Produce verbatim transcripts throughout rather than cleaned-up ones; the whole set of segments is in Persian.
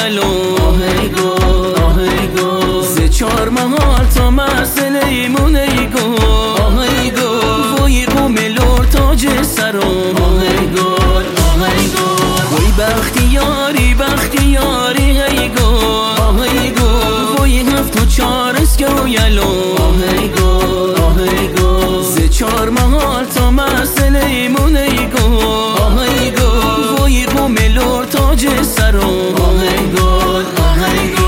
یلو آهی گل آهی گل ز چار محال تا مسئله ایمون ای گل آهی گل وای قوم لور تاج سرم آهی گل آهی گل وای بختیاری بختیاری ای گل آهی گل وای هفت و چار اسکو یلو آهی گل آهی گل ز چار محال تا مسئله ایمون ای گل آهی گل وای قوم لور تاج سرم آهی گل آهی گل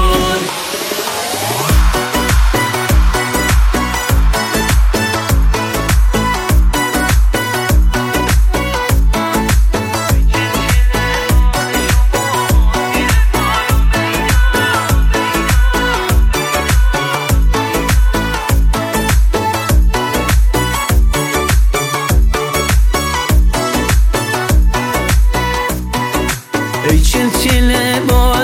ای چل چل با